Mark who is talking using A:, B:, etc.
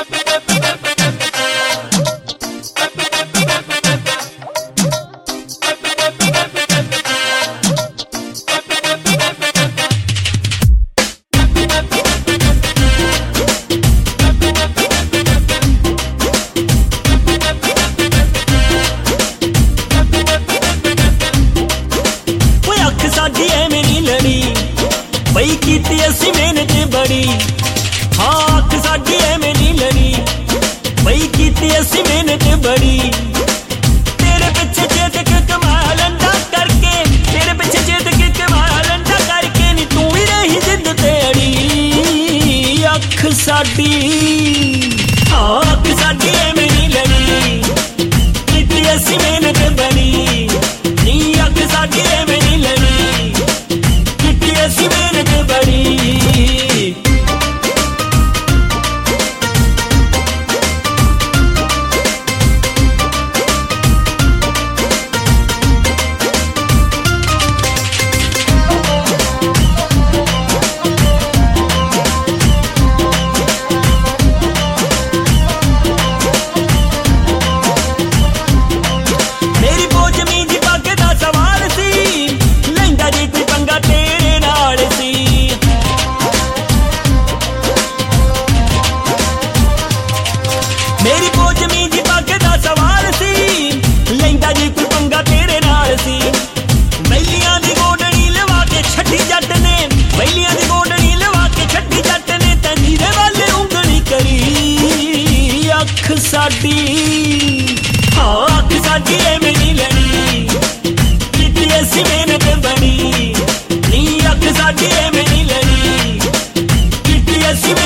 A: साडी एवें नहीं लड़ी बई कीती असीं मेहनत बड़ी। हाँ अख साडी एवें नहीं लड़ी बई कीती असीं मेहनत बड़ी। तेरे पिछे चेतक कमा लंडा करके, तेरे पिछे चेतक कमा लंडा करके नी तू ही रही जिद ते अड़ी। अख साडी हाँ अख साडी एवें नहीं लड़ी कीती असीं मेहनत बड़ी। नी अख साडी एवें नहीं लड़ी ऐसी मेहनत बड़ी। मेरी बोझ मीज पाके दा सवाल सी लैंदा जी कोई पंगा तेरे नाल सी। मेरी बोझ मीज पाके दा सवाल सी लैंदा जी कोई पंगा तेरे नाल सी। बैलियां दी गोडनी लवा के छड्डी जट ने, बैलियां दी गोडनी लवा के छड्डी जट ने तंजीरे वाले उंगली करी। अख साडी हाँ अख साडी एवें नहीं लड़ी कीती असीं मेहनत बड़ी। नी अख साडी एवें नहीं लड़ी कीती असीं